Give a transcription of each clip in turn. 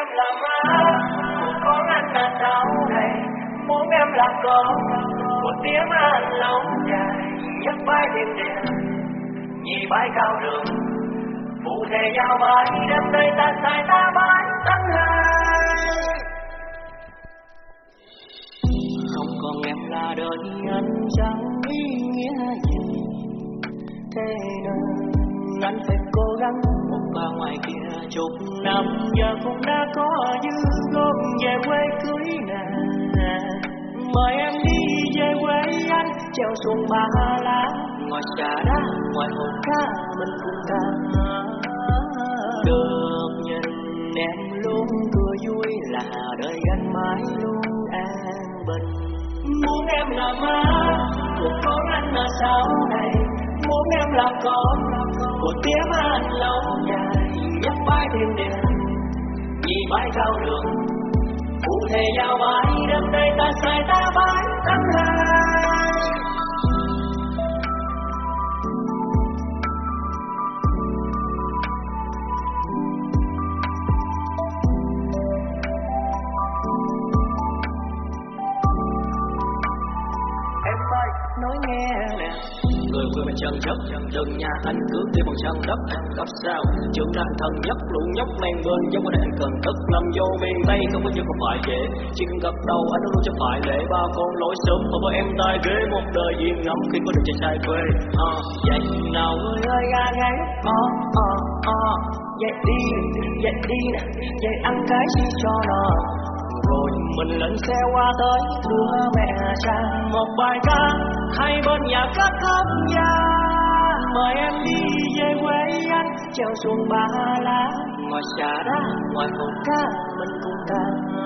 em là má của con anh là sao này, muốn em là con của tiếng anh lâu dài, nhấc vai thêm đèn nhị bãi cao đường phụ thể giao bãi đêm nay ta sai ta bãi tháng hai. Không còn em là đời anh chẳng ý nghĩa gì, thế nên anh phải cố gắng một bà ngoài kia chục năm giờ cũng đã có dư gom về quê cưới nè. Mời em đi về quê anh treo xuồng Ba Lá, ngồi trà đá ngoài hồ cá mình cùng ta được nhìn em luôn cười vui là đời anh mãi luôn an bình. Muốn em là má của con anh là sao này, muốn em là con của tiếng anh lâu dài, nhấc vai thêm đèn vì bãi cao đường phụ thể giao bãi đêm nay ta sai ta bãi tháng hai. Em ơi nói nghe nè, người quê bên chân chất đừng nhà anh cứ đi bằng chân đất ăn gấp sao trưởng thành thân nhất lũ nhóc men bên giống ở đây anh cần tức lâm vô miền tây không có như không phải dễ chỉ cần gặp đầu anh luôn cho phải lễ ba con lối sớm và với em tai ghế một đời yên ngắm khi có được chạy sai quê vậy nào người ơi ga gáy dậy đi nè dậy ăn cái gì cho nó rồi mình lên xe qua tới đưa mẹ sang một bài ca hai bên nhà cất khóc gia. Mời em đi về quê anh treo xuồng Ba Lá, ngồi trà đá ngoài hồ cá mình cùng ta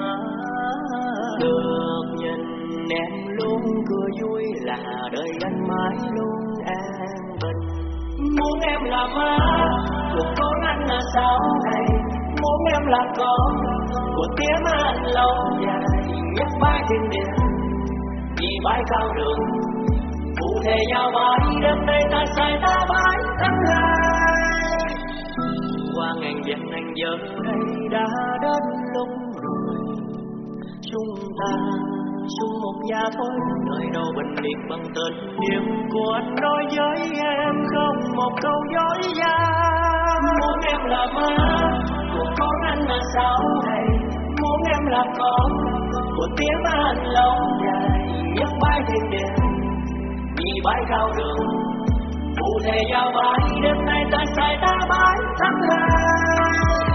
được nhìn em luôn cười vui là đời anh mãi luôn an bình. Muốn em là má của con anh là sao này, muốn em là con của tiếng anh lâu dài, nhấc vai thêm đèn vì bãi cao đường phụ thể giao bãi đêm nay ta sai ta bãi tháng hai. Qua ngàn dặm anh giờ đây đã đến lúc rồi, chúng ta chung một nhà thôi, nơi đâu bình biệt bằng tình yêu của anh nói với em không một câu dối gian. Muốn em là má của con anh là sao này, muốn em là con của tiếng anh lâu dài, nhấc vai thêm đèn vì bãi cao đường phụ thể giao bãi đêm nay ta sai ta bãi tháng hai.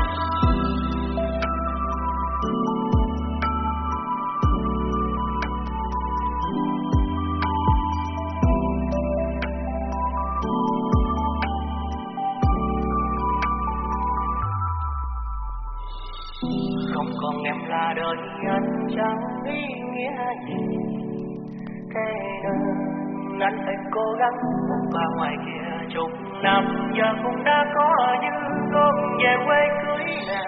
Không còn em là đời anh chẳng ý nghĩa gì, thế nên anh phải cố gắng và ngoài kia chục năm giờ cũng đã có dư gom về quê cưới nè.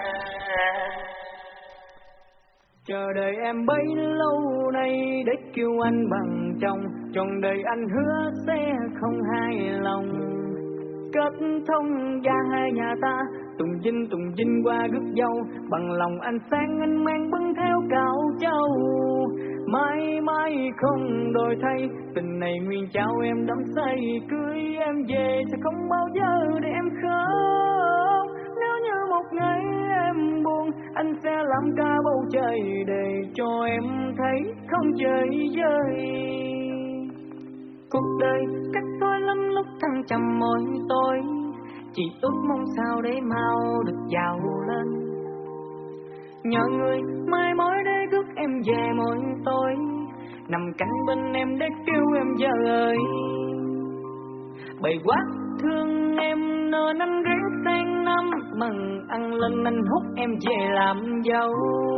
Chờ đợi em bấy lâu nay để kêu anh bằng chồng, trọn đời anh hứa sẽ không hài lòng. Kết thông gia hai nhà ta tùng dinh qua rước dâu, bằng lòng anh sáng anh mang bưng theo cạo châu. Mãi mãi không đổi thay, tình này nguyên trao em đắm say, cưới em về sẽ không bao giờ để em khóc. Nếu như một ngày em buồn, anh sẽ làm cả bầu trời để cho em thấy không chơi vơi. Cuộc đời cách tôi lắm lúc thăng trầm mỗi tối, chỉ ước mong sao để mau được giàu lên. Nhờ người mai mối để rước em về mỗi tối, nằm cạnh bên em để kêu em giờ ơi. Bầy quá thương em nên anh ráng sang năm, mừng ăn lên anh hút em về làm dâu.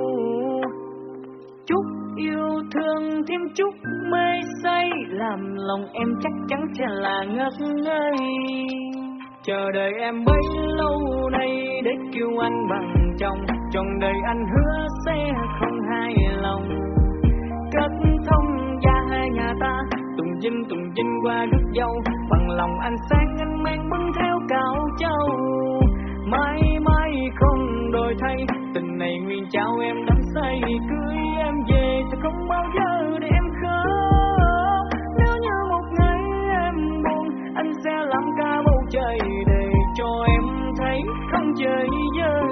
Chút yêu thương thêm chút mê say, làm lòng em chắc chắn sẽ là ngất ngây. Chờ đợi em bấy lâu nay để kêu anh bằng chồng, trọn đời anh hứa sẽ không hài lòng. Kết thông gia hai nhà ta tùng dinh qua rước dâu, bằng lòng anh sáng anh mang bưng theo cạo châu. Mãi mãi không đổi thay, tình này nguyên chơi vơi.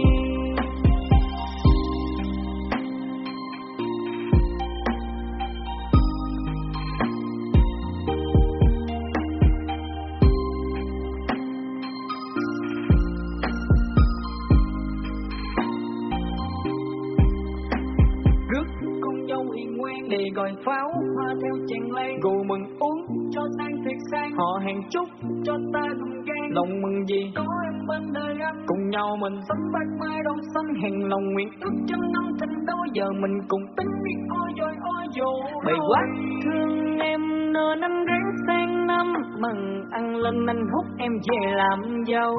Để gọi pháo hoa theo chàng lan, rượu mừng uống cho sang thiệt sang, họ hẹn chúc cho ta cùng gan. Lòng mừng gì có em bên đời anh, cùng nhau mình sống bát mai đón xuân. Hẹn lòng nguyện ước trăm năm thành đôi, giờ mình cùng tính biết ôi dồi. Bày quá thương em nên anh ráng sang năm, mừng ăn lên anh hút em về làm dâu.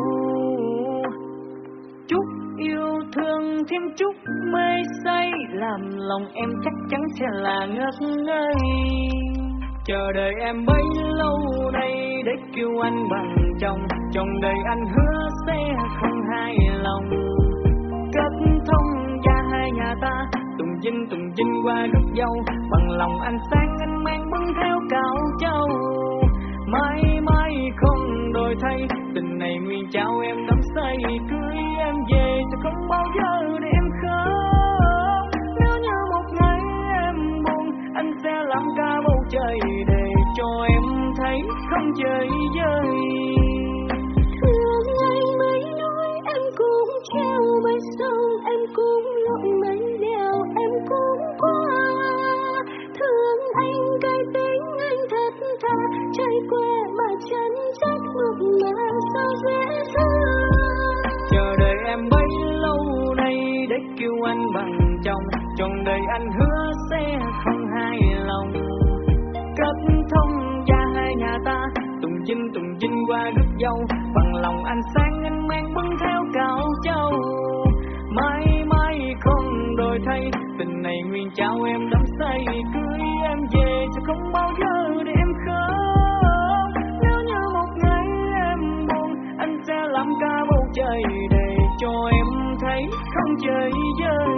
Chúc yêu thương thêm chút mê say, làm lòng em chắc chắn sẽ là ngất ngây. Chờ đợi em bấy lâu nay để kêu anh bằng chồng, trong đời anh hứa sẽ không hài lòng. Kết thông gia hai nhà ta, tùng dinh qua rước dâu, bằng lòng anh sang anh mang bưng theo cạo châu. Mãi mãi không đổi thay, tình này nguyên trao em đắm say, cưới em về sẽ không bao giờ để em khóc. Nếu như một ngày em buồn, anh sẽ làm cả bầu trời để cho em thấy không chơi vơi. Thương ngày mấy nói em cũng treo bờ sông, em cũng lội mấy đèo, em cũng qua. Thương anh cái tính anh thật thà, trải qua mà chân chất ngược mà sao dễ thương. Chờ đợi em bấy lâu nay để kêu anh bằng chồng, trong đời anh hứa sẽ không hài lòng. Kết thông gia hai nhà ta, tùng dinh qua rước dâu, bằng lòng anh sang anh mang bưng theo cạo châu. Mãi mãi không đổi thay, tình này nguyên trao em đắm say, cưới em về sẽ không bao giờ để em khóc. Nếu như một ngày em buồn, anh sẽ làm cả bầu trời để cho em thấy không chơi vơi.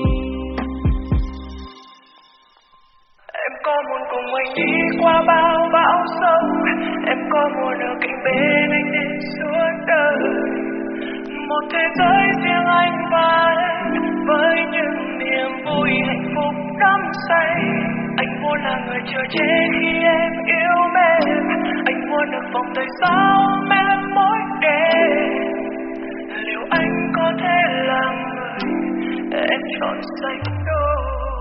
Em có muốn cùng anh đi qua bao bão sông, em có muốn ở cạnh bên anh đến suốt đời. Một thế giới riêng anh và em, với những niềm vui hạnh phúc đắm say. Anh muốn là người chờ che khi em yêu mến, anh muốn được vòng tay sao em mỗi đêm. Liệu anh có thể là người em chọn sánh đôi?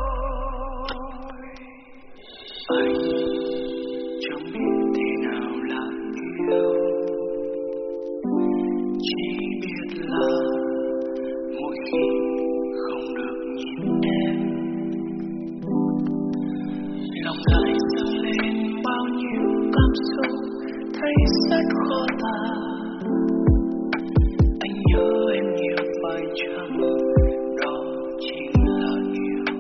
Anh chẳng biết thế nào là yêu, chỉ biết là mỗi khi không được nhìn em, lòng lại dâng lên bao nhiêu cảm xúc thấy rất khó tả. Anh nhớ em nhiều phải chăng đó chính là yêu?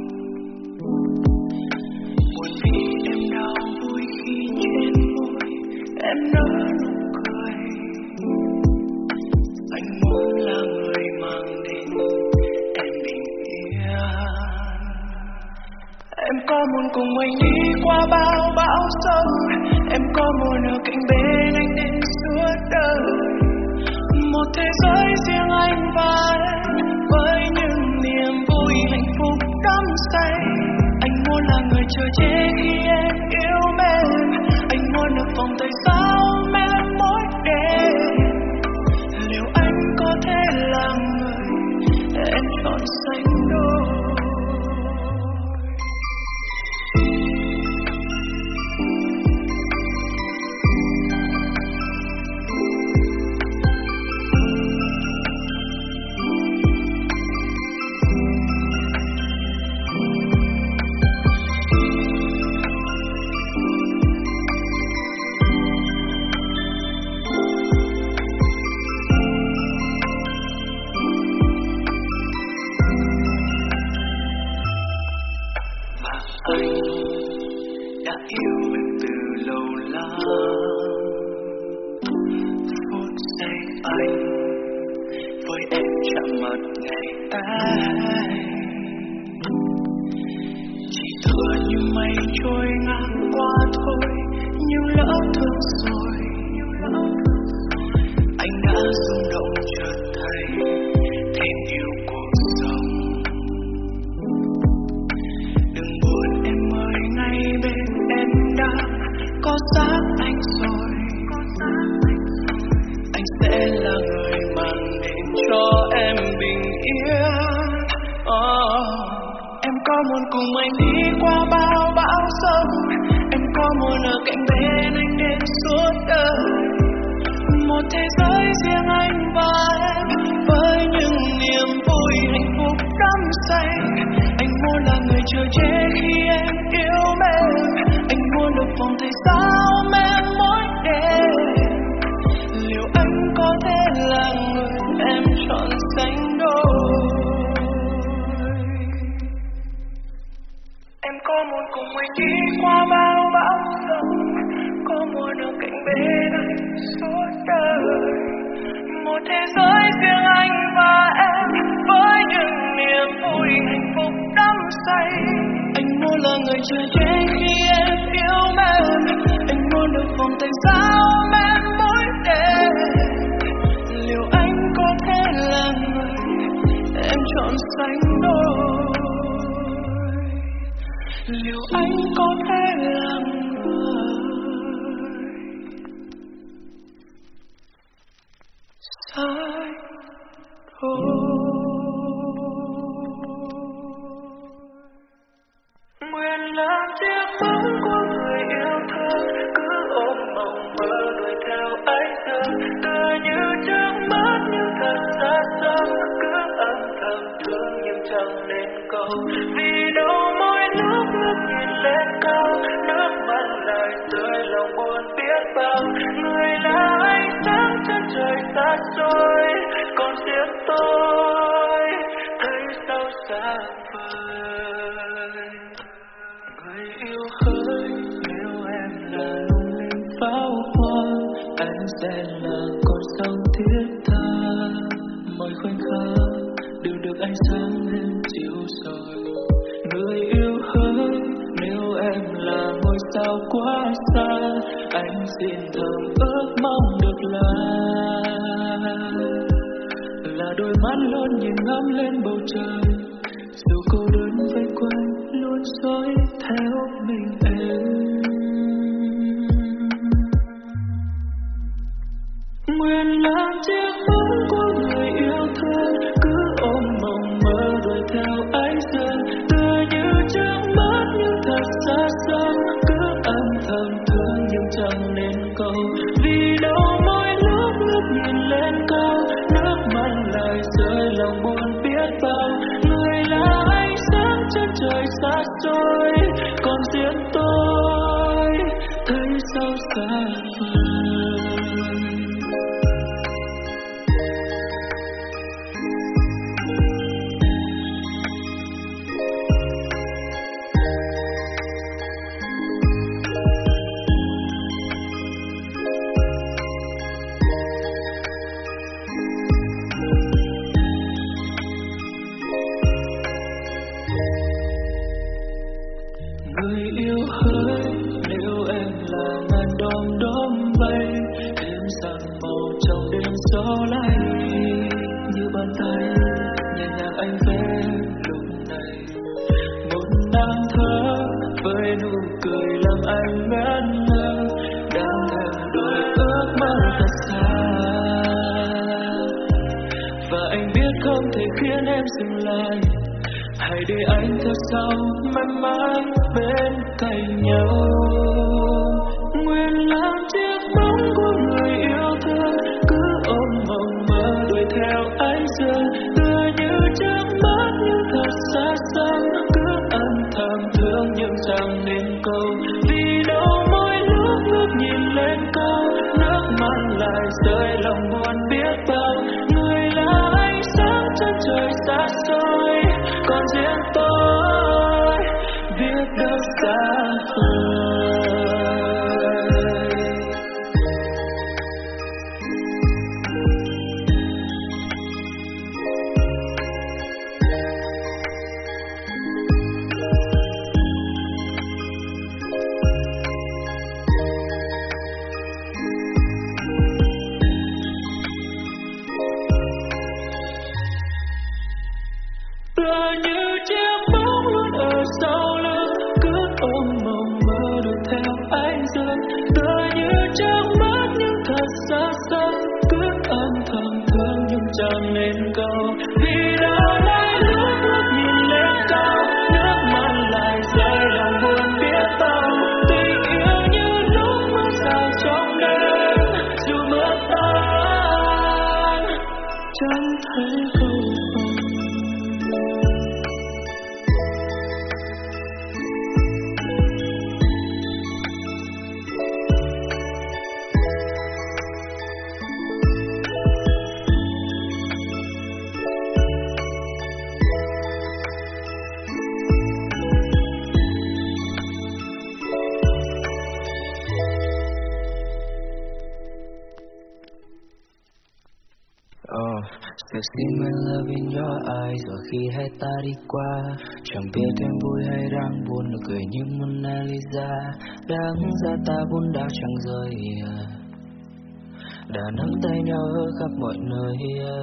Buồn vì em đau, vui khi trên môi em nở nụ cười. Anh muốn là người mang đến em bình yên. Em có muốn cùng anh đi qua bao bão sông, em có muốn ở cạnh bên anh đến suốt đời. Một thế giới riêng anh và em, với những niềm vui hạnh phúc đắm say. Anh muốn là người chờ che khi em yêu mến, anh muốn được vòng tay sao em mỗi đêm. Liệu anh có thể là người em chọn sánh đôi? Anh đã yêu em từ lâu lắm, phút giây anh với em chạm mặt ngày ấy, chỉ thừa như mây trôi ngang qua thôi, nhưng lỡ thương rồi. Anh đã rung động chợt thấy em bình yên. Em có muốn cùng anh đi qua bao bão giông, em có muốn ở cạnh bên anh đến suốt đời. Một thế giới riêng anh và em, với những niềm vui hạnh phúc đắm say. Anh muốn là người chờ che khi em yêu mến, anh muốn được vòng tay sao em mỗi đêm. Liệu anh có thể là người em chọn sánh đôi? Em có muốn cùng anh đi qua bao bão giông, có muốn ở cạnh bên anh suốt đời. Một thế giới riêng anh và em, với những niềm vui hạnh phúc đắm say. Anh muốn là người chờ che khi em yêu mến, anh muốn được vòng tay sao em mỗi đêm. Liệu anh có thể là người em chọn sánh đôi? Liệu anh có thể là người sánh đôi? Nguyện làm chiếc bóng của người yêu thương, cứ ôm mộng mơ đuổi theo ánh dương. Tựa như trước mắt nhưng thật xa xăm, cứ âm thầm thương nhưng chẳng nên câu. Vì đâu mỗi lúc ngước nhìn lên cao, nước mắt lại rơi lòng buồn biết bao. Người là ánh sáng trên trời xa xôi, còn riêng tôi thấy sao xa vời. Người yêu hỡi, nếu em là lung linh pháo hoa, anh sẽ là con sông thiết tha. Mọi khoảnh khắc đều được ánh sáng lên chiếu soi. Người yêu hỡi, nếu em là ngôi sao quá xa, anh xin thầm ước mong được là đôi mắt luôn nhìn ngắm lên bầu trời. Dù cô đơn vây quanh luôn dõi theo mình em. Nguyện làm chiếc bóng của người yêu thương, cứ ôm mộng mơ đuổi theo ánh dương. Tựa như trước mắt nhưng thật xa xăm, cứ âm thầm thương nhưng chẳng nên câu. Vì đâu mỗi lúc ngước nhìn lên cao, nước mắt lại rơi lòng buồn biết bao. Người là ánh sáng trên trời xa xôi, còn riêng tôi thấy sao xa vời. Người yêu hỡi, nếu em là ngàn đom đóm bay, em sang màu trong đêm gió lay. Như bàn tay nhẹ nhàng anh vẽ lúc này, một nàng thơ với nụ cười làm anh ngẩn ngơ, đang theo đuổi ước mơ thật xa. Và anh biết không thể khiến em dừng lại, hãy để anh theo sau mãi mãi bên cạnh nhau. Nguyện làm chiếc bóng của người yêu thương, cứ ôm mộng mơ đuổi theo ánh dương. Tựa như trước mắt nhưng thật xa xăm, cứ âm thầm thương nhưng chẳng nên câu. Vì đâu mỗi lúc ngước nhìn lên cao, nước mắt lại rơi lòng buồn biết bao. Người là ánh sáng trên trời xa xôi, còn riêng tôi biết đâu xa vời. Vì đâu đây lúc nhìn lên cao, nước mắt lại rơi lòng buồn biết bao. Tình yêu như lúc mưa rào trong đêm, dù mưa tan chẳng thấy câu Được see my love in your eyes. Và khi hai ta đi qua, chẳng biết em vui hay đang buồn, nụ cười như Mona Lisa. Đáng ra ta vốn đã chẳng rời, đã nắm tay nhau ở khắp mọi nơi.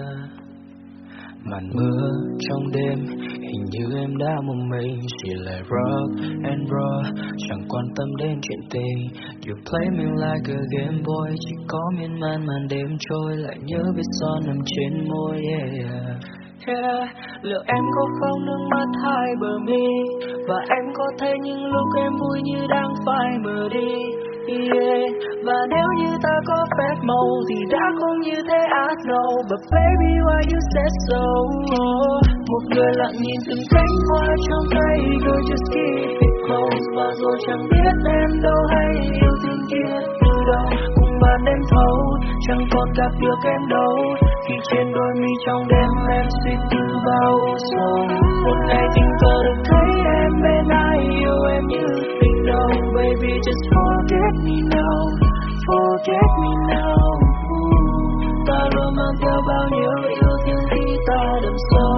Màn mưa trong đêm, hình như em đã mong mình chỉ là rock and roll, chẳng quan tâm đến chuyện tình. You play me like a game boy, chỉ có miên man màn đêm trôi, lại nhớ vết son nằm trên môi. Yeah. Liệu em có không nước mắt hai bờ mi, và em có thấy những lúc em vui như đang phai mờ đi. Và nếu như ta có phép màu thì đã không như thế I know. But baby why you said so? Một người lặng nhìn từng cánh hoa trong tay, girl just keep it close. Và rồi chẳng biết em đâu hay yêu thương kia từ đâu. Cùng màn đêm thâu chẳng còn gặp được em đâu, khi trên đôi mi trong đêm em suy tư bao sầu. Một ngày tình cờ được thấy em bên ai yêu em như tình đầu. Baby just forget me now, forget me now. Ta luôn mang theo bao nhiêu yêu thương khi ta đậm sâu,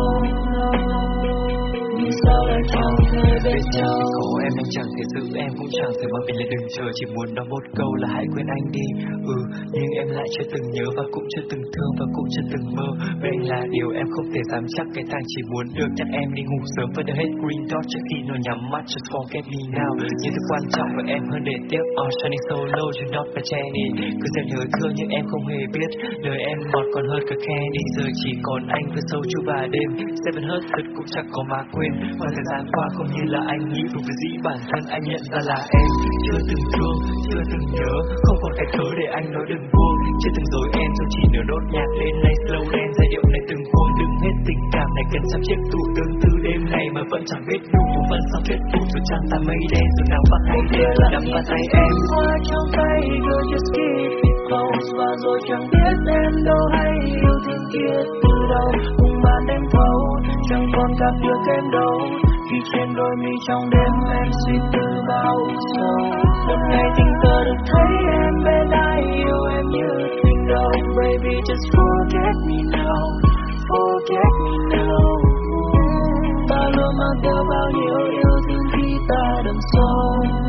nhưng sao lại chẳng thể bên nhau. Khổ em anh chẳng thể giữ em, cũng chẳng thể mà mình lại đừng chờ. Chỉ muốn nói một câu là hãy quên anh đi. Nhưng em lại chưa từng nhớ và cũng chưa từng thương và cũng chưa từng mơ. Bên là điều em không thể dám chắc, cái thằng chỉ muốn được nhắc em đi ngủ sớm và đưa hết green dot trước khi nó nhắm mắt. Just forget me now, nhưng thứ quan trọng với em hơn để tiếc. Shining so low, you're not my Jenny. Cứ xem nhớ thương nhưng em không hề biết, lời em ngọt còn hơn cả candy. Giờ chỉ còn anh với sâu chu và đêm, Seven Hurt thật cũng chẳng có mà quên. Và thời gian qua không như là anh nghĩ, dù với dĩ bản thân anh nhận ra là em chưa từng thương, chưa từng nhớ, không còn cái cớ để anh nói đừng buông. Chưa từng dối em, tôi chỉ nửa nốt nhạc lên này slow lên, giai điệu này từng khuôn đừng hết tình cảm này cần sắp chiếc tủ tương tư đêm này mà vẫn chẳng biết đủ. Một phần sau kết thúc rồi chẳng ta mây đen, rồi nào bắt hay đêm là nắm vào tay em. Hoa trong tay, girl just keep it close. Và rồi chẳng biết em đâu hay yêu thương kia từ đâu. Cùng màn đêm thâu chẳng còn gặp được em đâu, khi trên đôi mi trong đêm em suy tư bao sầu. Một ngày tình cờ được thấy em bên ai yêu em như tình đầu. Baby just forget me now, forget me now. Ta luôn mang theo bao nhiêu yêu thương khi ta đậm sâu,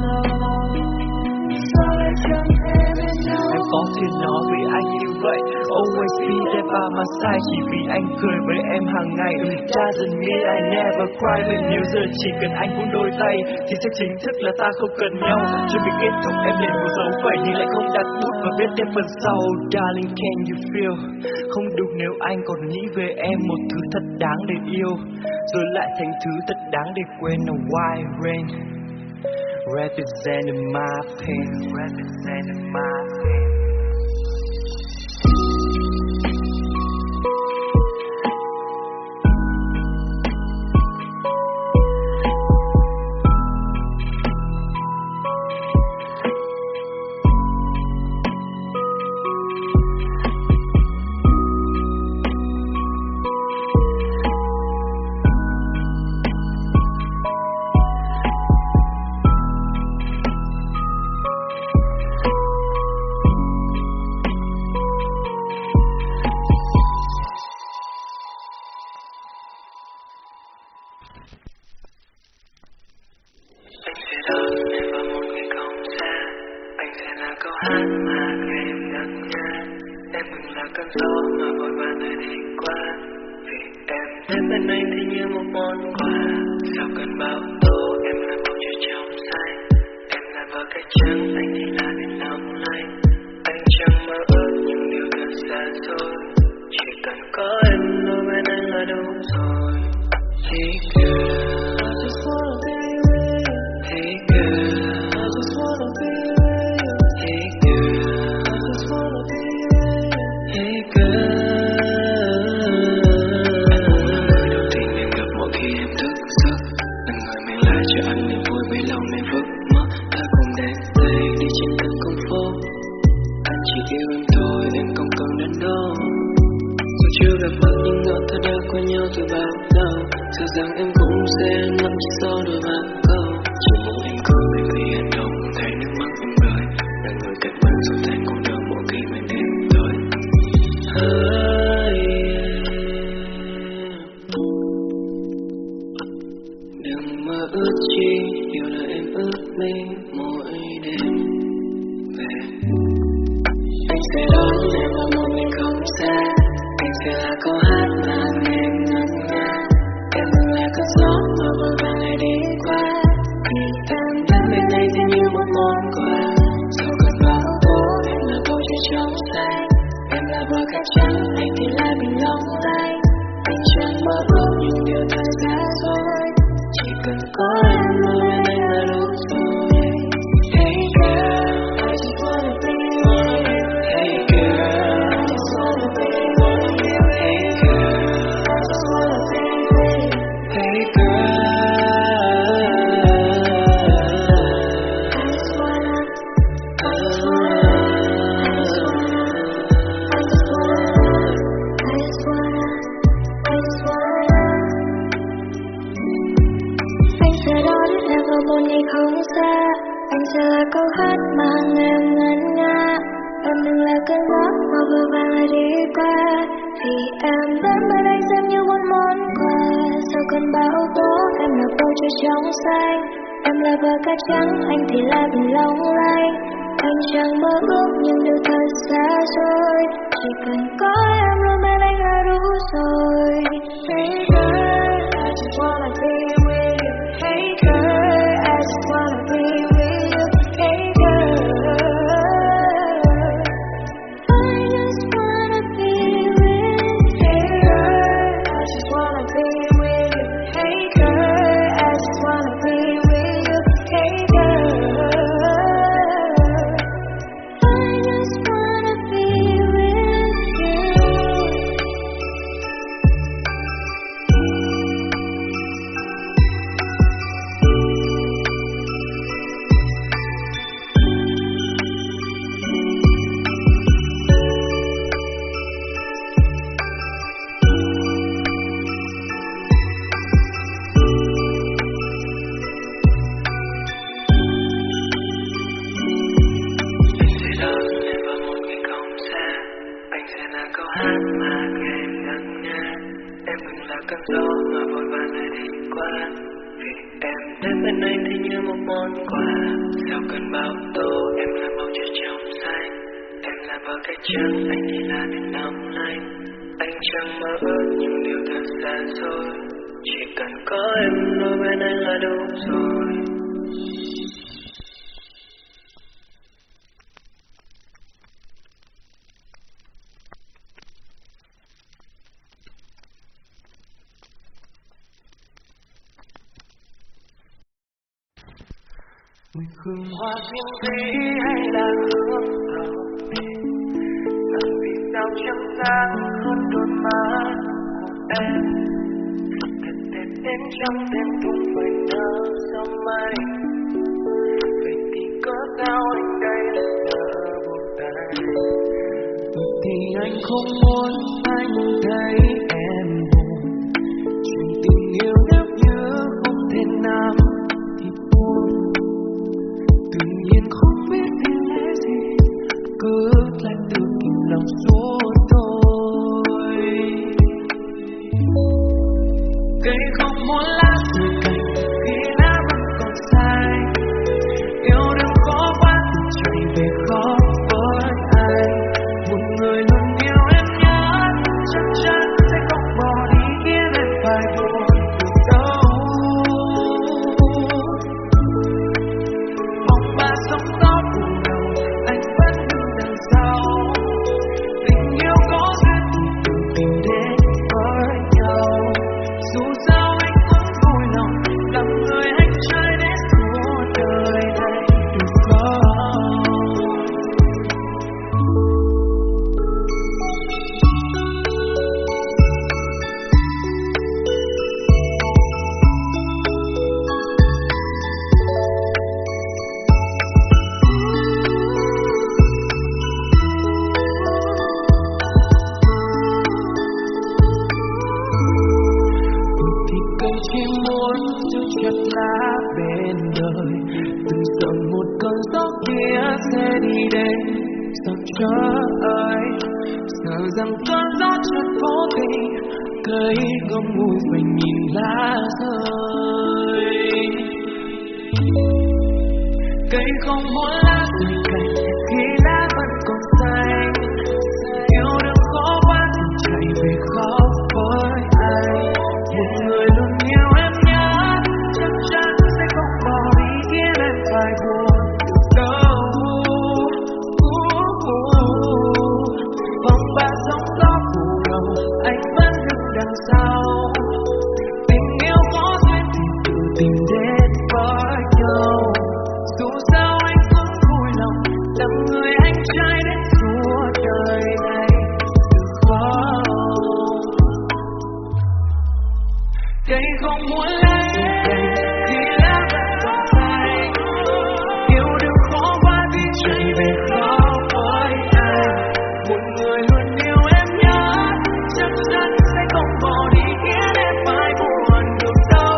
sao lại chẳng thể bên nhau. Em có thể nói với anh như vậy, always be there by my side. Chỉ vì anh cười với em hàng ngày, doesn't mean I never cry. Vì nếu giờ chỉ cần anh cũng đôi tay thì sẽ chính thức là ta không cần nhau. Chuẩn bị kết thúc em liền một dấu phẩy nhưng lại không đặt bút và viết thêm phần sau. Darling can you feel? Không đủ nếu anh còn nghĩ về em một thứ thật đáng để yêu, rồi lại thành thứ thật đáng để quên. A white rain representing my pain, representing my pain. cơn gió mà vội vã nơi đi qua. Vì em đến bên anh thì như một món quà. Sau cơn bão tố em là bầu trời trong xanh. Em là bờ cây trắng, anh thì là biển long lanh. Anh chẳng mơ ước những điều thật xa xôi. Chỉ cần có em đôi bên anh bao lâu, sợ rằng em cũng sẽ nắm sau đôi ba câu. Chỉ mong em cười vì anh đâu thấy nước mắt em rơi, là người cạnh bên rồi thành cô đơn mỗi khi mình đến tới. Đừng mơ ước chi điều là em ước mình mỗi đêm về. Anh sẽ đón em vào một mình không xa, anh sẽ là câu hát mà em ngân nga. Em từng là cơn gió mà vội vàng ngày đi qua, khi em đến bên đây thì như một món quà. Sau cơn bão tố em là bầu trời trong xanh, em là bờ cát trắng, anh thì là bình long lanh. Anh chẳng mơ ước những điều thật xa xôi, chỉ cần có em luôn bên anh là đủ rồi. Hey girl, I just wanna be with you. Hey girl, I just wanna be with you. Hey girl, I just wanna be with you. Hey girl, I just wanna. Anh sẽ đón em vào một ngày không xa, anh sẽ là câu hát mà em ngân nga. Em đừng là cơn gió mà vừa vàng lại đi qua, vì em đến bên anh xem như một món quà. Sau cơn bão tố em là bầu trời trong xanh, em là bờ cát trắng, anh thì là bình long lanh. Anh chẳng mơ ước những điều thật xa xôi, chỉ cần có em luôn bên anh là đủ rồi. Hey girl, I just wanna be with you. Hey girl, I just wanna be with you. Hey girl, I just wanna be with you. Hey girl, I just wanna be with you. Hey girl, I just wanna be with you. Hey girl, I just wanna be with you. Anh sẽ là câu hát mà em ngân nga. Em đừng là cơn gió mà vội vàng lại đi qua, vì em đến bên anh thì như một món quà. Sau cơn bão tố em là bầu trời trong xanh, em là bờ cát trắng, anh thì là biển long lanh. Anh chẳng mơ ước những điều thật xa xôi, chỉ cần có em luôn bên anh là đủ rồi. Hương hoa thiên lý hay là hương thảo, rằng vì sao trắng sáng hơn đôi má của em. Thật đẹp đến trong đêm tung vời nở sau mai, vậy thì có sao anh đây giờ buông tay. Thì anh không muốn anh thấy em buồn, chuyện tình yêu nếu như không thể nào thì buồn. Tự nhiên không biết vì lẽ gì, cứ lại tự kìm lòng suốt thôi. Cây không muốn lá rơi cành khi lá vẫn còn sai. Yêu đừng có quá chạy về khó với ai. Một người luôn yêu em nhất, chắc chắn sẽ không bỏ đi khiến em phải buồn từ đâu. Mong ba sóng gió buồn đầu, anh vẫn đứng đằng sau. Tình yêu có duyên thì tự tìm đến với nhau. Dù sao anh cũng tôi chỉ muốn giữ chặt lá bên đời, từng sợ một cơn gió kia sẽ đi đến sao trời, sợ rằng cơn gió chợt vô tình cây ngậm ngùi phải nhìn lá rơi. Cây không muốn lá rơi cành khi lá vẫn còn xanh, yêu đừng khó quá thì chạy về khóc với anh. Một người luôn yêu em nhớ, chắc chắn sẽ không bỏ đi khiến em phải buồn được đâu. Vòng ba sóng gió phủ đầu, anh vẫn đứng đằng sau. Tình yêu có duyên thì tự tìm đến với nhau. Dù sao anh cũng vui lòng làm người anh trai đến suốt đời này, được không? Cây không muốn lá thì lá vẫn còn xanh, yêu đừng khó quá thì chạy về khóc với anh. Một người luôn yêu em nhớ, chắc chắn sẽ không bỏ đi khiến em phải buồn được đâu.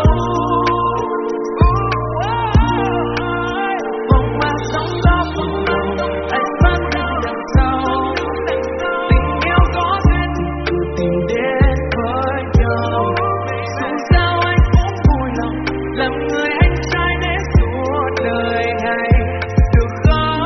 Vòng qua sóng gió phủ đầu, anh vẫn đứng đằng sau. Tình yêu có duyên thì cứ tìm đến với nhau. Dù sao anh cũng vui lòng làm người anh trai đến suốt đời này, được không?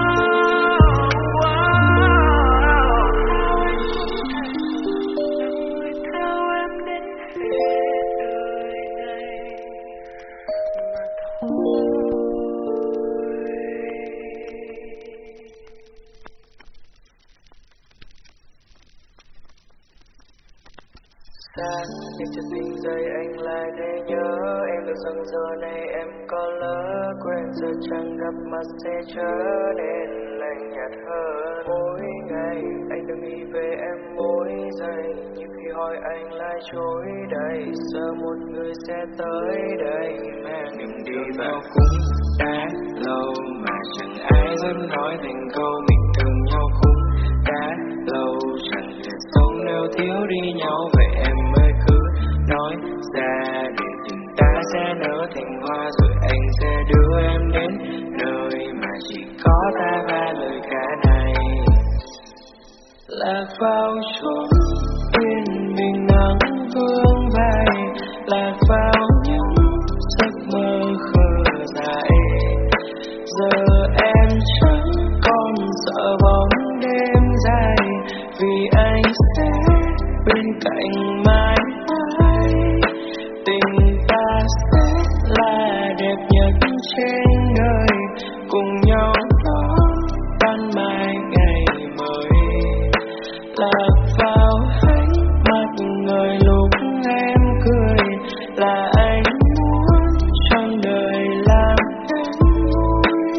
Theo em đến hết đời này mà thôi. Sáng đêm chân tỉnh dậy anh lại để nhớ em, được rằng giờ này em có lỡ quên, giờ chẳng gặp mặt sẽ trở nên lạnh nhạt hơn. Mỗi ngày anh đừng nghĩ về em mỗi giây, nhưng khi hỏi anh lại chối đầy, sợ một người sẽ tới đây mang niềm đi vào. Cũng đã lâu mà chẳng ai dám nói thành câu mình thương nhau, cũng đã lâu chẳng thể sống nếu thiếu đi nhau. Vậy em ơi cứ nói ra để tình ta sẽ nở thành hoa, rồi anh sẽ đưa em đến nơi mà chỉ có ta và lời ca này. Lạc vào chốn yên bình nắng vương vai, lạc vào những giấc mơ khờ dại. Giờ em chẳng còn sợ bóng đêm dài, vì anh sẽ bên cạnh mãi mãi. Tình ta sẽ là đẹp nhất trên đời, cùng nhau đón ban mai ngày mới. Lạc vào ánh mắt người lúc em cười, là anh muốn trong đời làm em vui.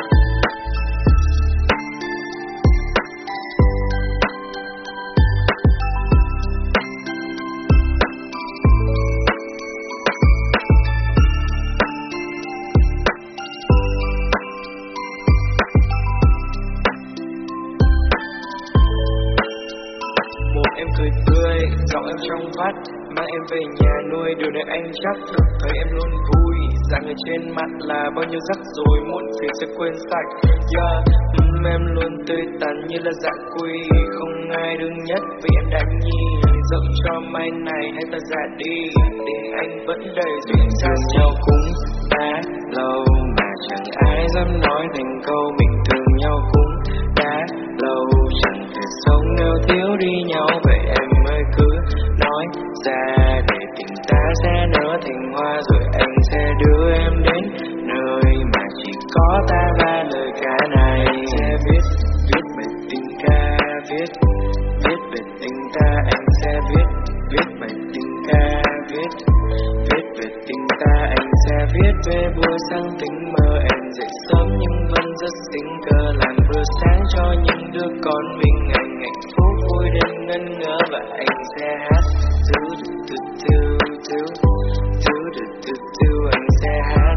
Một em cười tươi, giọng em trong vắt, mang em về nhà nuôi, điều này anh chắc được thấy em luôn vui. Dáng người trên mặt là bao nhiêu rắc rối, muộn phiền sẽ quên sạch. Em luôn tươi tắn như là dạng quy, không ai đương nhất vì em đã nhi. Dẫu cho mai này hay ta già đi, tình anh vẫn đầy duyên xa nhau. Cũng đã lâu mà chẳng ai dám nói thành câu mình thương nhau, cũng đã lâu chẳng thể sống nếu thiếu đi nhau. Vậy em ơi cứ nói ra để tình ta sẽ nở thành hoa, rồi anh sẽ đưa em đến nơi mà chỉ có ta và lời ca này. Sẽ viết về tình ca, viết về tình ta. Anh sẽ viết về tình ca, viết về tình ta. Anh sẽ viết về buổi sáng tình mơ, em dậy sớm nhưng vẫn rất tình cờ, làm bữa sáng cho những đứa con mình. Anh hạnh phúc vui đến ngân ngỡ, và anh sẽ hát anh sẽ hát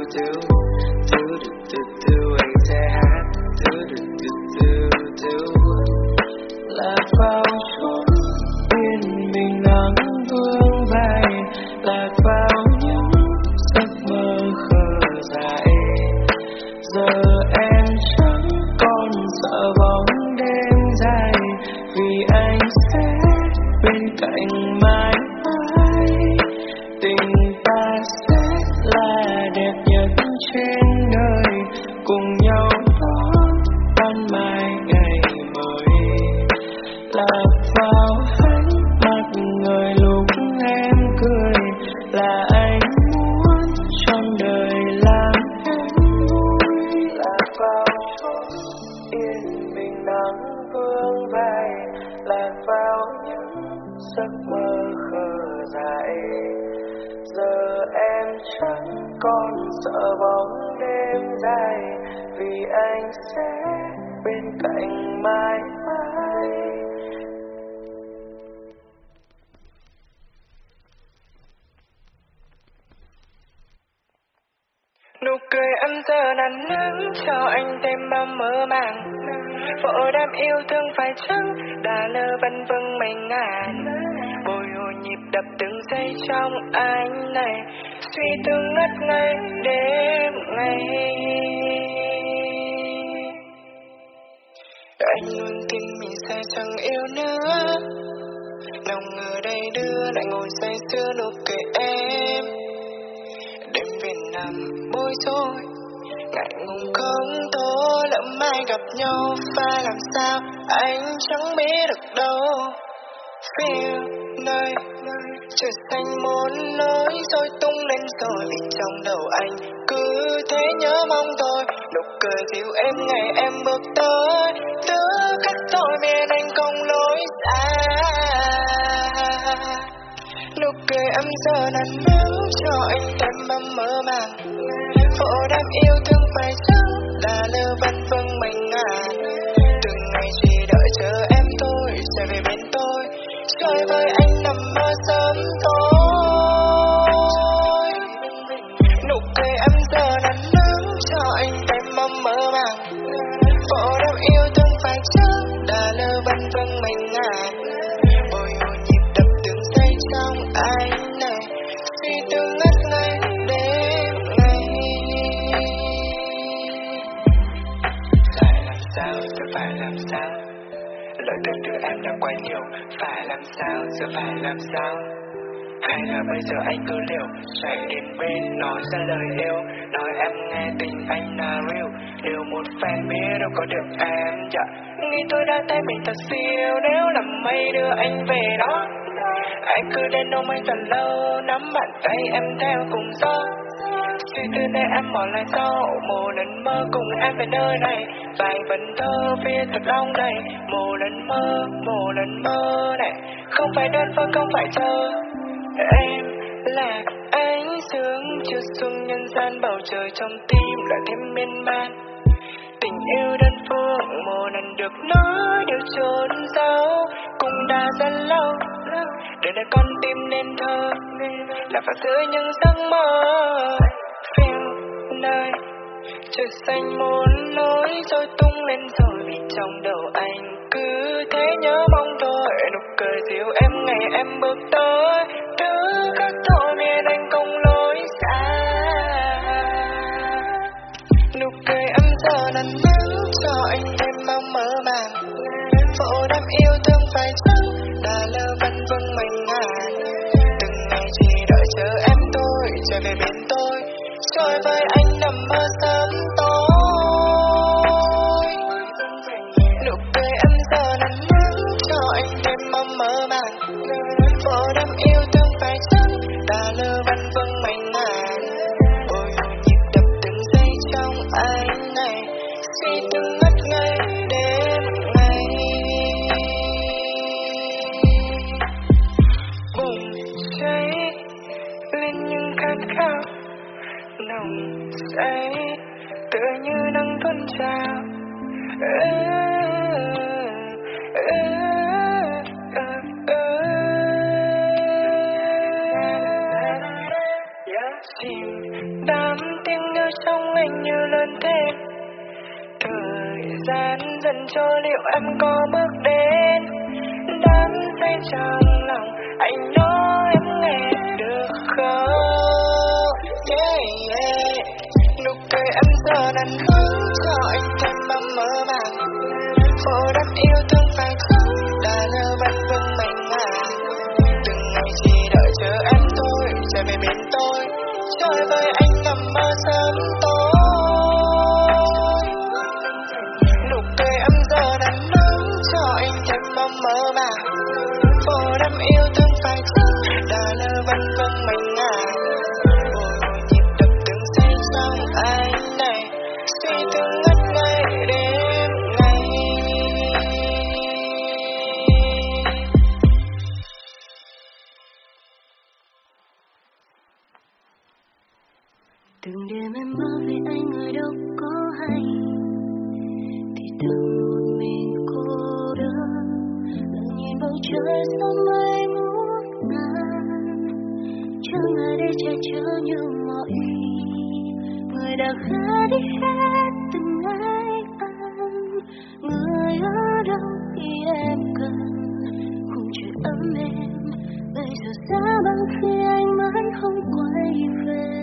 anh sẽ hát cạnh mãi mãi. Tình ta sẽ là đẹp nhất trên đời, cùng nhau đón ban mai ngày mới. Lạc vào ánh mắt người lúc em cười, là anh muốn trong đời làm em vui. Lạc vào chốn yên bình nắng vương vai, lạc vào những giấc mơ khờ dại. Giờ em chẳng còn sợ bóng đêm dài, vì anh sẽ bên cạnh mãi mãi. Nụ cười em giờ nắn nắng cho anh thêm bao mơ màng. Vội đam yêu thương phải chăng đã lơ vân vân mình ngàn. Bồi hồi nhịp đập từng giây trong anh này, suy tư ngất ngây đêm ngày. Anh luôn tin mình sẽ chẳng yêu nữa, nào ngờ đây đưa lại ngồi say sưa nụ cười em. Đêm về nằm bối rối, ngại ngùng không thố, lỡ mai gặp nhau phải làm sao anh chẳng biết được đâu. Phía nơi trời xanh muốn nói rồi tung lên rồi, vì trong đầu anh cứ thế nhớ mong thôi. Nụ cười dịu em ngày em bước tới, thứ cách tôi miền anh không lối xa. Nụ cười em giờ nắn nắng cho anh thêm bao mơ màng. Vội đam yêu thương phải chăng là lơ vân vân mình ngàn. Từng ngày chỉ đợi chờ em thôi sẽ về bên tôi, chơi với anh nằm mơ sớm tối. Nụ cười em giờ nắn nắng cho anh thêm bao mơ màng. Vội đam yêu thương phải chăng là lơ vân vân mình ngàn. Bồi hồi nhịp đập từng giây trong anh này, suy tư ngất ngây đêm ngày. Phải làm sao, giờ phải làm sao, lời tình từ em đã quá nhiều. Phải làm sao, giờ phải làm sao, hay là bây giờ anh cứ liều chạy đến bên nói ra lời yêu, nói em nghe tình anh là real. Liều một phen biết đâu có được em dạ. Nghĩ tôi đã thấy mình thật siêu, nếu làm mây đưa anh về đó. Anh cứ đến ôm anh thật lâu, nắm bàn tay em theo cùng gió. Suy tư để em bỏ lại sau, một lần mơ cùng em về nơi này. Vài vần thơ viết thật long đầy, một lần mơ này. Không phải đơn phương, không phải chờ. Em là ánh sương chiếu xuống nhân gian, bầu trời trong tim lại thêm miên man. Tình yêu đơn phương một lần được nói điều trốn giấu, cũng đã rất lâu. Để đời con tim nên thơ, là phải giữa những giấc mơ. Phiêu nơi trời xanh muốn nói rồi tung lên rồi, vì trong đầu anh cứ thế nhớ mong thôi. Nụ cười dịu em ngày em bước tới, thứ khác thôi miền anh không lối xa. Nụ cười em giờ nắn nắng cho anh thêm bao mơ màng. Vội đam yêu thương phải chăng đã lơ vân vân mình ngàn. Từng ngày chỉ đợi chờ em thôi trở về bên tôi, chơi với anh nằm mơ sớm tối. Nụ cười em giờ nắn nắng cho anh thêm bao mơ màng. Vội đam yêu thương phải chăng đã lơ vân vân mình ngàn. Bồi hồi nhịp đập từng giây trong anh này, suy tư ngất ngây đêm ngày. Bùng cháy lên những khát khao nồng say, tựa như nắng tuôn trào. Chìm đắm tiếng yêu trong anh như lớn thêm. Thời gian dần trôi liệu em có bước đến, đắm say trong lòng anh nói em nghe được không? Yeah, yeah. Nụ cười em giờ nắn nắng cho anh thêm bao mơ màng. Vội đam yêu thương phải chăng đã lơ vân vân mình ngàn. yêu thương phải chăng đã lỡ vẫn vâng mình à. Bồi hồi nhịp đập từng giây trong anh này, suy tư ngất ngây đêm ngày. Từng đêm em mơ về anh người đâu có hay, thì thầm một mình cô đơn, ngước nhìn bầu trời sao mây ngút ngàn, chẳng ai để che chở như mọi khi. Người đã khá đi hết từng ngày anh, người ở đâu khi em cần, khung trời ấm êm bây giờ xa bằng khi anh mãi không quay về.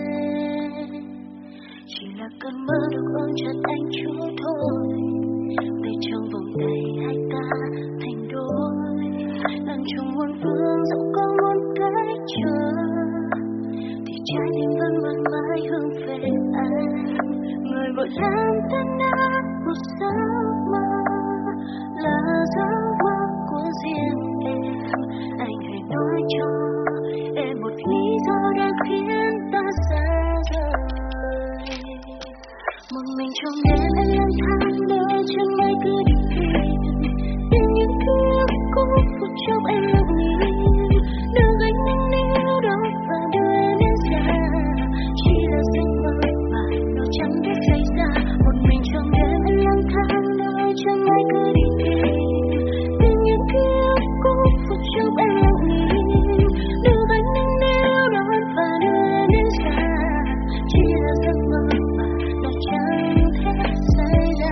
Chỉ là cơn mơ được ôm chặt anh chút thôi, để trong vòng tay hai ta thành đôi. Đang trong muôn phương dẫu có muôn cách chờ, thì trái tim vẫn mãi mãi hướng về anh. Người vội làm tan nát một giấc mơ, là giấc mơ của riêng em. Anh hãy nói cho em một lý do đã khiến ta xa rời. Một mình trong đêm em lang thang đợi chân mây cứ đi tìm, tìm những ký ức cũ phút chốc em lặng im. Đưa gánh nắng níu đó và đưa em đến già, chỉ là giấc mơ mà nó chẳng biết xảy ra. Một mình trong đêm em lang thang đợi chân mây cứ đi tìm, tìm những ký ức cũ phút chốc em lặng im. Đưa gánh nắng níu đó và đưa em đến già, chỉ là giấc mơ mà nó chẳng thể xảy ra.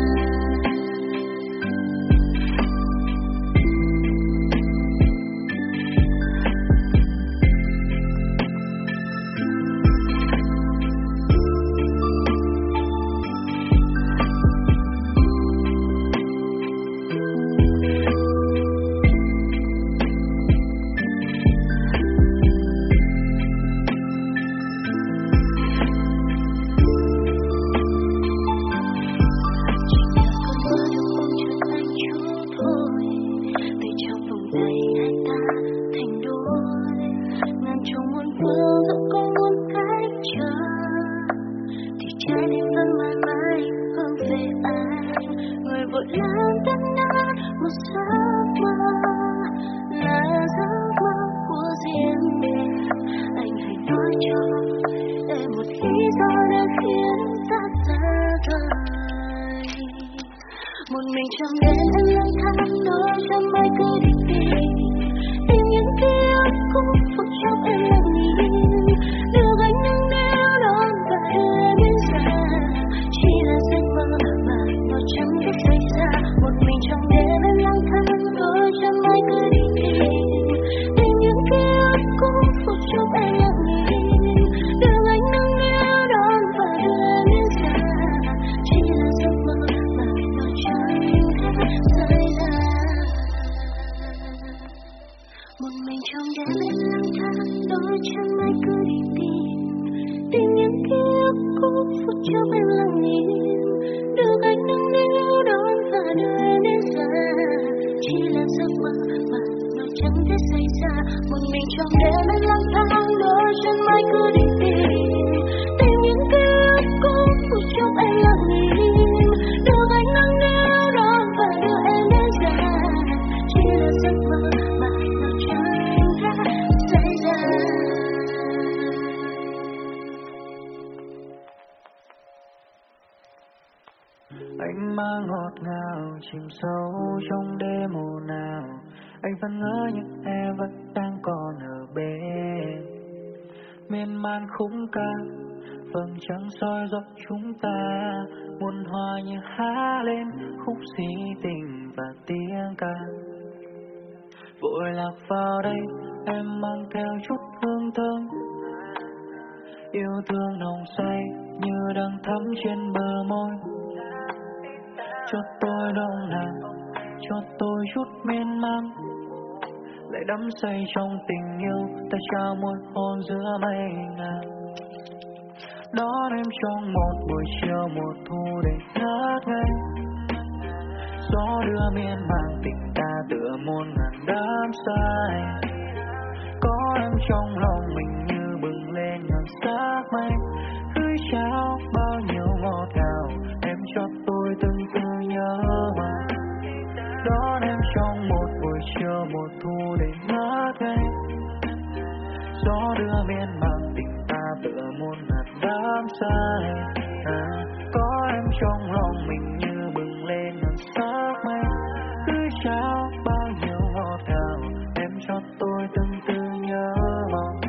Một mình trong đêm em lang thang đôi chân mây cứ đi tìm, tìm những ký ức cũ phút chốc em lặng im. Đưa gánh nắng níu đón và đưa em đến già, chỉ là giấc mơ mà nó chẳng biết xảy ra. Một mình trong đêm em lang thang đôi chân mây cứ đi tìm, tìm những ký ức cũ phút chốc em lặng im. Đưa gánh nắng níu đón và đưa em đến già, chỉ là giấc mơ mà nó chẳng xảy ra. Một mình trong đêm em lang thang đôi chân mây cứ đi tìm, tìm những ký ức cũ phút chốc em lặng im. Đưa gánh nắng níu đón và đưa em đến già, chỉ là giấc mơ mà nó chẳng thể xảy ra. Một mình trong đêm em lang thang đôi chân mây cứ đi tìm, tìm những ký ức cũ phút chốc em lặng im. Đưa gánh nắng níu đón và đưa em đến già, chỉ là giấc mơ mà nó chẳng thể xảy ra. Anh mang ngọt ngào chìm sâu trong đêm ồn ào, anh vẫn ngỡ những em vẫn đang còn ở bên. Miên man khung ca vầng trăng soi dọc chúng ta, muôn hoa như há lên khúc si tình và tiếng ca. Vội lạc vào đây em mang theo chút hương thơm, yêu thương nồng say như đang thắm trên bờ môi. Cho tôi đông nào, cho tôi chút miên man, lại đắm say trong tình yêu ta trao một hôn giữa mây ngàn. Đón em trong một buổi chiều mùa thu để ngất ngây, Gió đưa miên man tình ta tựa muôn ngàn đám say. Có em trong lòng mình như bừng lên ngàn sắc mây, gửi trao bao nhiêu ngọt ngào em cho tôi từng từ nhớ mong. Đón em trong một buổi chiều mùa thu đầy ngát ngây. Gió đưa miên man tình ta tựa muôn ngàn đám say. Có em trong lòng mình như bừng lên ngàn sắc mây, gửi trao bao nhiêu ngọt ngào em cho tôi từng từ nhớ mong.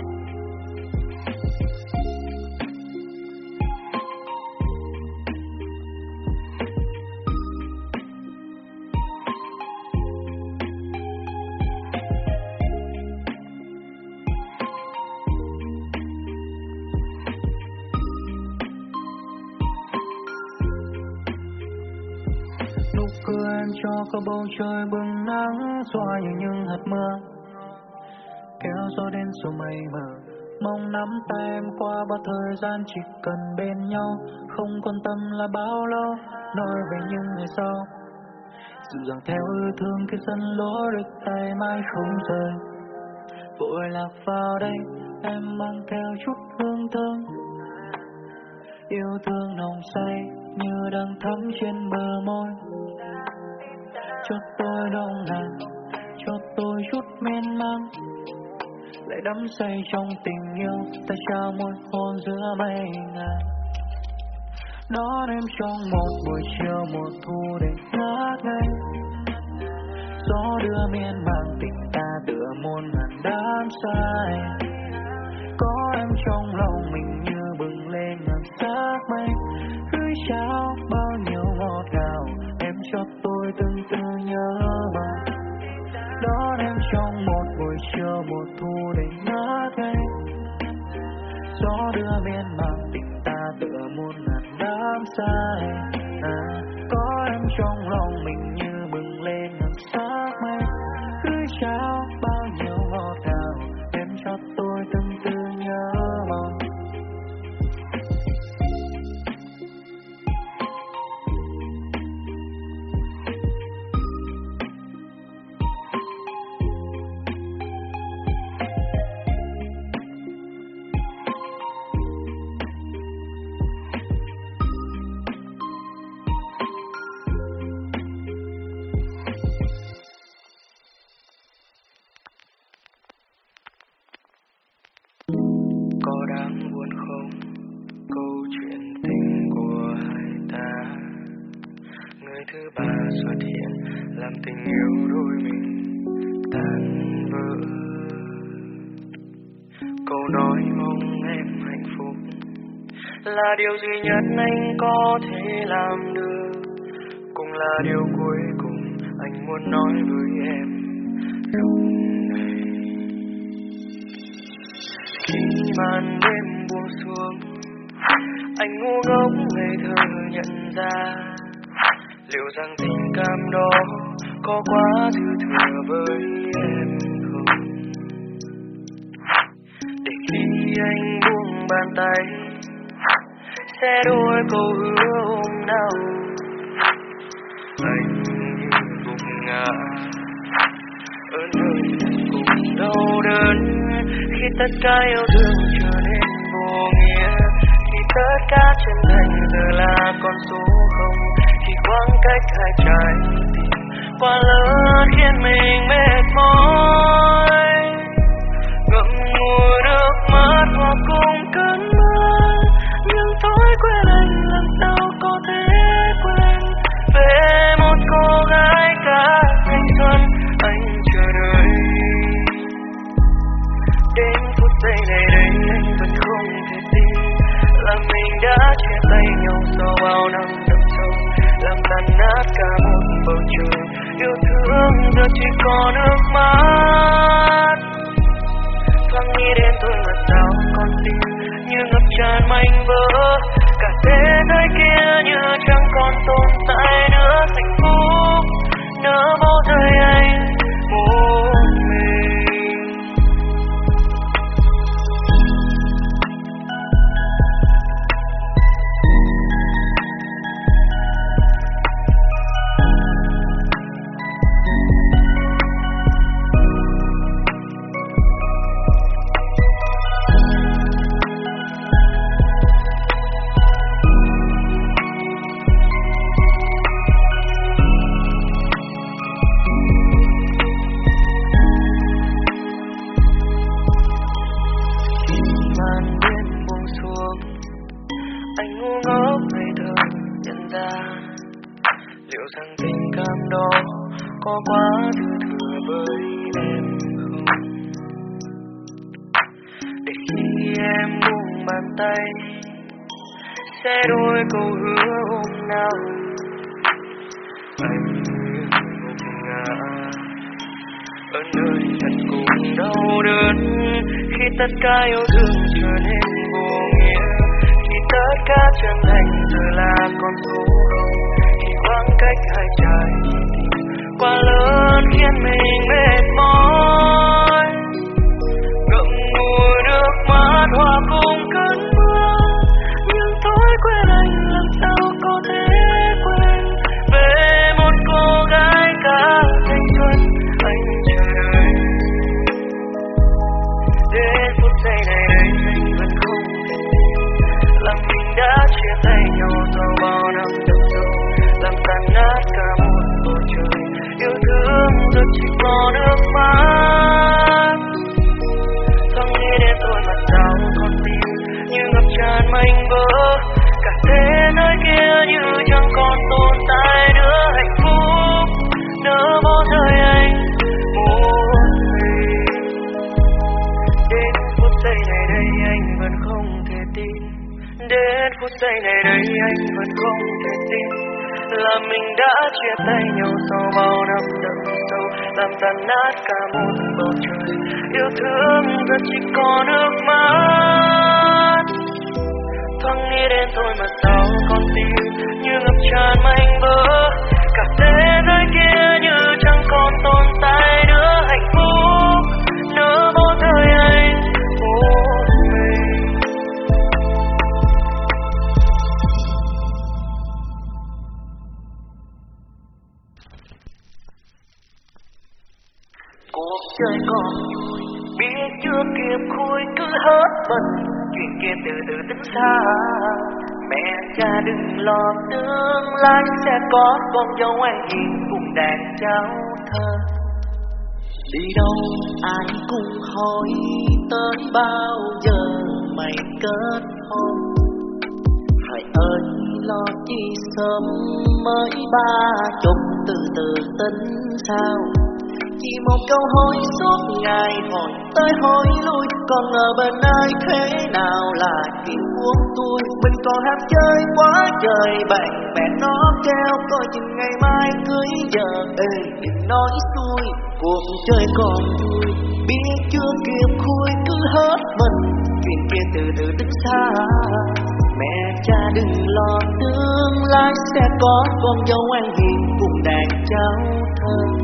Nụ cười em cho cả bầu trời bừng nắng xóa như những hạt mưa, kéo gió đến rồi mây mờ. Mong nắm tay em qua bao thời gian, chỉ cần bên nhau, không quan tâm là bao lâu. Nói về những ngày sau, dịu dàng theo yêu thương cái sân lối đôi tay mãi không rời. Vội lạc vào đây em mang theo chút hương thơm, yêu thương nồng say như đang thắm trên bờ môi. Cho tôi đông ngàn, cho tôi chút miên man, lại đắm say trong tình yêu. Ta trao một hôn giữa mây ngàn, đón em trong một buổi chiều mùa thu đầy ngát ngây. Gió đưa miên man tình ta tựa muôn ngàn đám say. Có em trong lòng mình như bừng lên ngàn sắc mây, gửi trao bao nhiêu ngọt ngào em cho tôi từng từ nhớ mong. Đón em trong một buổi chiều mùa thu đầy ngát ngây. Gió đưa miên man tình ta tựa muôn ngàn đám say. Có em trong lòng mình như bừng lên ngàn sắc mây, gửi trao bao nhiêu ngọt ngào em cho tôi từng từ nhớ mong. Có đáng buồn không câu chuyện tình của hai ta? Người thứ ba xuất hiện làm tình yêu đôi mình tan vỡ. Câu nói mong em hạnh phúc là điều duy nhất anh có thể làm được, cũng là điều cuối cùng anh muốn nói với em lúc này. Khi màn đêm buông xuống, anh ngu ngốc ngây thơ nhận ra liệu rằng tình cảm đó có quá dư thừa với em không. Để khi anh buông bàn tay sẽ đôi câu hứa hôm nào anh như gục ngã ở nơi cùng đau đớn. Khi tất cả yêu thương trở nên vô nghĩa, khi tất cả chân thành giờ là con số không, khi khoảng cách hai trái tim quá lớn khiến mình mệt mỏi. Ngậm ngùi nước mắt vô cùng cơn mưa, nhưng thói quen anh làm sao có thể quên về một cô gái cả thanh xuân anh chờ đợi. Đến phút giây này đây anh vẫn không thể tin là mình đã chia tay nhau sau bao năm đậm sâu, làm tan nát cả một bầu trời. Yêu thương giờ chỉ còn nước mắt, thoáng nghĩ đến tôi mà sao con tim như ngập tràn mảnh vỡ. Cả thế giới kia như chẳng còn tồn tại nữa, hạnh phúc nỡ bỏ rơi anh một mình. có quá thứ thừa với em không? Để khi em buông bàn tay sẽ đôi câu hứa hôm nào anh gục ngã ở nơi thật cùng đau đớn. Khi tất cả yêu thương trở nên vô nghĩa, khi tất cả chân thành giờ là con số không, khi khoảng cách hai trái quá lớn khiến mình mệt mỏi, ngậm ngùi nước mắt hòa cùng cơn mưa. Nhưng thói quen anh làm sao có thể quên về một cô gái cả thanh xuân anh chờ đợi. Đến phút giây này đây anh vẫn không thể tin là mình đã chia tay nhau sau bao năm đậm sâu, làm tan nát cả một bầu trời yêu thương giờ chỉ có nước mắt. Thoáng nghĩ đến tôi mặt đau con tim như ngập tràn mênh mơ, cả thế giới kia như chẳng còn tồn tại nữa. Hạnh phúc nỡ bỏ rơi anh một mình. Đến phút giây này đây anh vẫn không thể tin, đến phút giây này đây anh vẫn không thể tin là mình đã chia tay nhau sau bao năm đậm sâu, làm tan nát cả một bầu trời yêu thương giờ chỉ có nước mắt. Thoáng nghĩ đến tôi mà sao con tim như ngập tràn mênh mơ, cả thế giới kia như chẳng còn tồn tại nữa. Hạnh phúc nỡ bỏ rơi anh một mình. Cuộc chơi còn vui biết chưa kịp khui cứ hết mình, chuyện kia từ từ tính xa. Mẹ cha đừng lo tương lai sẽ có con dâu ngoan hiền cùng đàn cháu thơ. Đi đâu ai cũng hỏi tới bao giờ mày kết hôn. Hãy ơi lo chi sớm mới 30 từ từ tính sao. Chỉ một câu hỏi suốt ngày hỏi tới hỏi lui, còn ở bên ai thế nào là chuyện của tôi. Mình còn ham chơi quá trời, bạn bè nó kêu coi chừng ngày mai cưới giờ. Ê đừng nói xuôi, cuộc chơi còn vui biết chưa kịp khui cứ hết mình, chuyện kia từ từ tính xa. Mẹ cha đừng lo tương lai sẽ có con dâu ngoan hiền cùng đàn cháu thơ.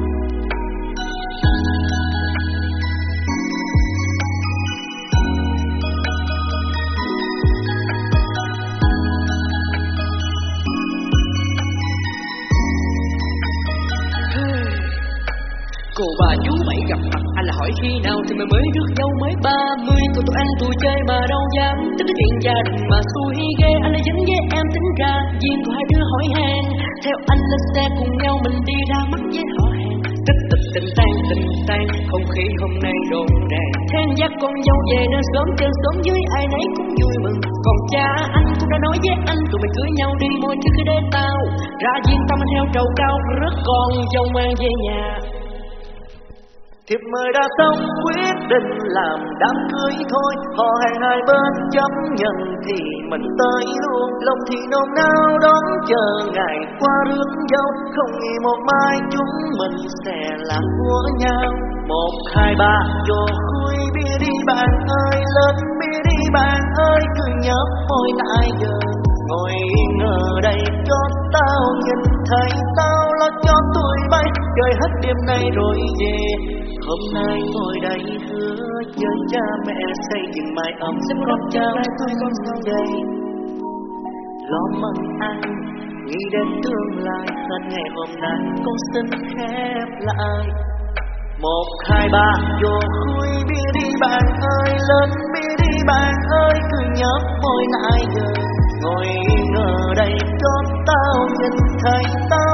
Cô bà chú bảy gặp mặt anh là hỏi khi nào thì mày mới rước dâu mới 30. Tụi ăn tụi chơi mà đâu dám tính chuyện gia đình mà xui ghê. Anh lại dính với em tính ra duyên của hai đứa hỏi han. Theo anh lên xe cùng nhau mình đi ra mắt với họ hàng. Tích tịch tình tan không khí hôm nay rộn ràng. Than dắt con dâu về nên sớm trên sớm dưới ai nấy cũng vui mừng. Còn cha anh cũng đã nói với anh tụi mày cưới nhau đi mọi thứ cứ để tao ra duyên tâm anh theo trầu cao rất con dâu mang về nhà. Thiệp mời đã xong quyết định làm đám cưới thôi, họ hàng hai bên chấp nhận thì mình tới luôn. Lòng thì nôn nao đón chờ ngày qua rước dâu, không nghĩ một mai chúng mình sẽ là của nhau. 1, 2, 3 vô khui bia đi bạn ơi, lên bia đi bạn ơi, cứ nhớ môi nãy giờ. Ngồi yên ở đây cho tao nhìn thấy, tao lo cho tụi bay chơi hết đêm nay rồi về. Hôm nay ngồi đây hứa với cha mẹ xây dựng mái ấm con cháu con đây. Lo mừng anh nghĩ đến tương lai, hết ngày hôm nay con xin khép lại. 1, 2, 3 vô khui bia đi bạn ơi, lên bia đi bạn ơi, cứ nhớ môi nãy giờ. Ngồi yên ở đây cho tao nhìn thấy, tao lo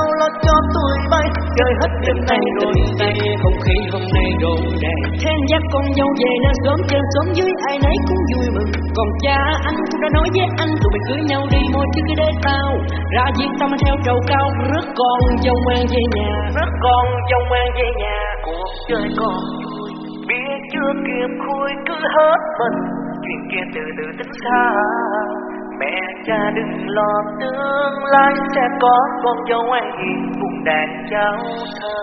cho tôi bay, chơi hết đêm nay rồi tay, không khí hôm nay rộn ràng. Then dắt con dâu về nên sớm trên sớm dưới ai nấy cũng vui mừng. Còn cha anh cũng đã nói với anh tụi mình cưới nhau đi thôi chứ cứ để tao ra diệt tâm theo trầu cao. Rước con dâu ngoan về nhà, rước con dâu ngoan về nhà. Cuộc chơi còn vui, biết chưa kịp khui cứ hết mình. Chuyện kia từ từ tính xa, mẹ cha đừng lo tương lai sẽ có con dâu ngoan hiền cùng đàn cháu thơ.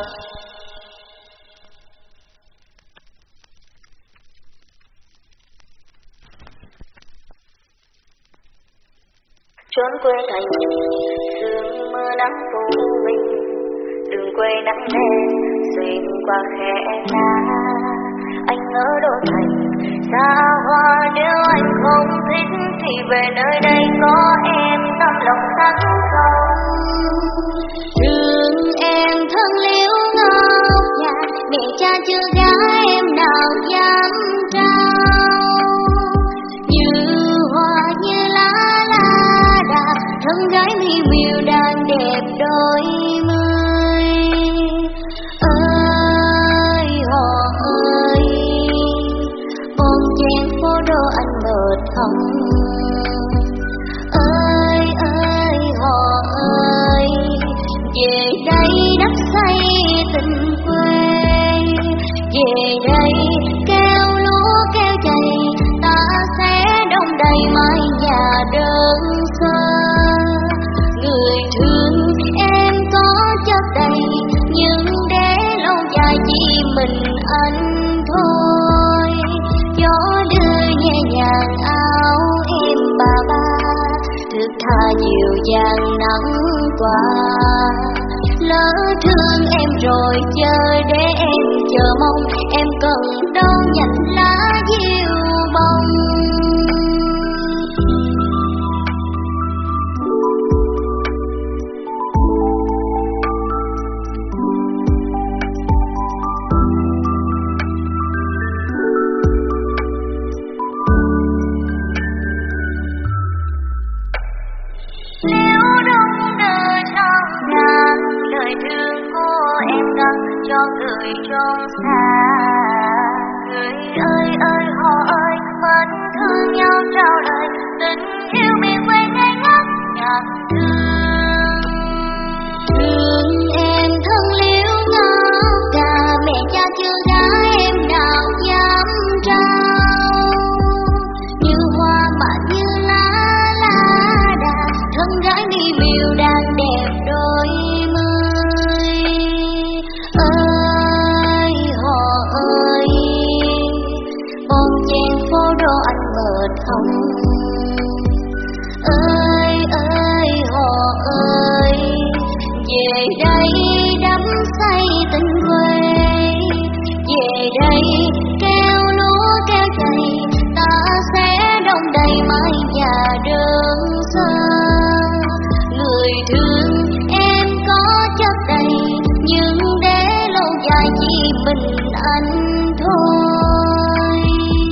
Trốn quê thành sương mưa nắng vô mình, đường quê nắng đen xuyên qua khe lá. Anh ở đô thành xa hoa, nếu anh không thích thì về nơi đây có em tâm lòng sắc không. Thương em thân liễu ngọc nhạt, mẹ cha chưa gái em nào dám trao. Như hoa như lá la đà, thân gái mi miều đang đẹp đôi mươi. Ơi họ ơi, bon chen phố đô anh mệt không. Ơi ơi họ ơi, về đây đất xây tình quê. Về đây kêu lúa kêu chày, ta sẽ đông đầy mái nhà đơn sơ. Người thương em có chất đầy, nhưng để lâu dài chỉ mình anh thôi. Gió đưa nhẹ nhàng áo em bà ba, thức tha dịu dàng nắng qua. Lỡ thương em rồi chờ để em chờ mong, em cần đón nhận lá diêu bông. Nếu đúng đời non ngàn, lời thương của em gắn cho người trong xa. Người ơi ơi họ ơi, vẫn thương nhau trao đời, tình yêu miền quê ngây ngất nhạt thương. Thương em thân liễu ngọc cả, mẹ cha chưa gái em nào dám trao. Như hoa mà như lá la đà, thân gái mi miều đang đẹp đôi mươi. Ơi họ ơi, bon chen phố đô anh mệt không. Ơi ơi họ ơi, về đây đắm say tình quê. Về đây kêu lúa kêu chày, ta sẽ đông đầy mái nhà đơn sơ. Người thương em có chất đầy, nhưng để lâu dài chỉ mình anh thôi.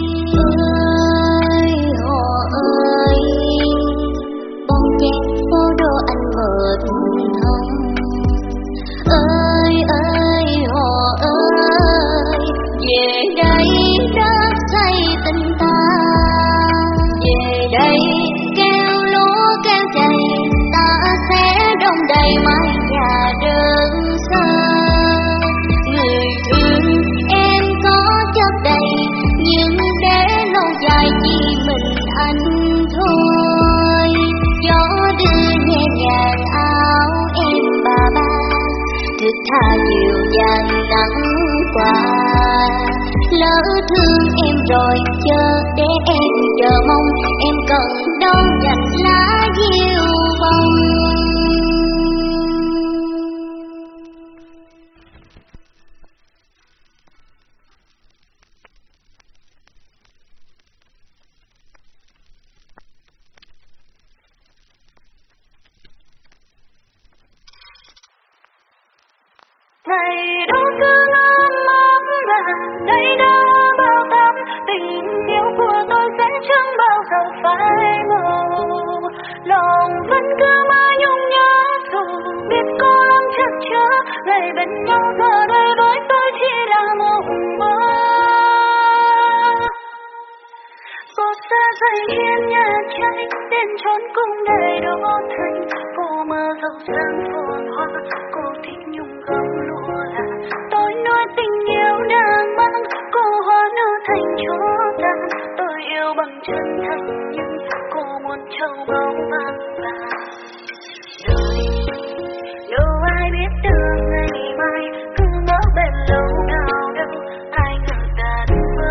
Ơi họ ơi, bon chen phố đô anh mệt không. Ơi ơi họ ơi, về đây đất xây tình ta. Về đây kêu lúa kêu chày, ta sẽ đông đầy mái nhà đơn sơ. Người thương em có chất đầy, nhưng để lâu dài chỉ mình anh thôi. Gió đưa nhẹ nhàng áo em bà ba, thức tha dịu dàng nắng qua. Lỡ thương em rồi chờ để em chờ mong, em cần đón nhận lá diêu bông. Này đó cứ ấm ấm rằng đây đã bao năm, tình yêu của tôi sẽ chẳng bao giờ phai màu. Lòng vẫn cứ mãi nhung nhớ dù biết có lắm chắc bên nhau giờ đây với tôi chỉ là mộng mơ. Cô sẽ dậy hiên nhà cháy đến chốn cung đầy đô thành. Cô mơ rộng sáng phồn hoa, cô thích nhung gấm lụa là tôi nuôi tình yêu đang mang. Cô hóa nở thành chó đàn, tôi yêu bằng chân thành nhưng cô muốn châu báu vàng vàng. Đời đâu ai biết được ngày mai, cứ ngỡ bên lâu nào đâu ai ngờ tan vỡ.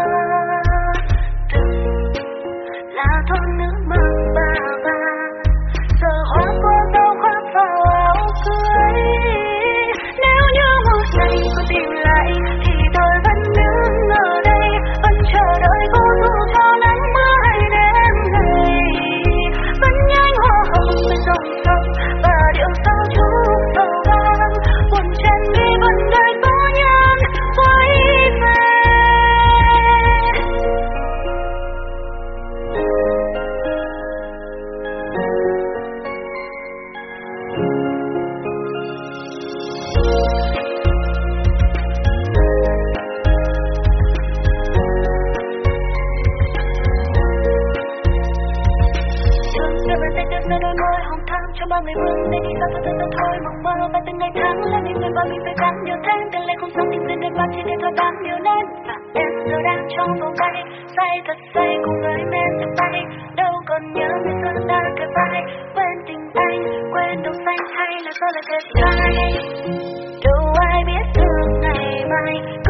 Từng là thôn nữ mang ba ba, giờ hoa cô dâu khoác vào áo cưới. Nếu như một giây cô tìm lại thì tôi vẫn đứng ở đây, vẫn chờ đợi cô dù cho nắng mưa hay đêm ngày. Vẫn nhánh hoa hồng bên dòng sông và điệu sao chúc đầu vang, buồn chen đi vẫn đợi cô nhân quay về. Đôi bàn tay đưa đôi môi hồng thắm cho bao người vương để đi xa thôi thôi mộng mơ và từng ngày tháng là mình người và mình phải gắn điều thêm từng lệ không sống tình duyên đôi ba chỉ để thôi bán điều nên và em giờ đang trong vòng tay say thật say cùng người men trong tay đâu còn nhớ ngày xưa ta kề vai quên tình anh quên đầu xanh hay là do lại kề tay đâu ai biết được ngày mai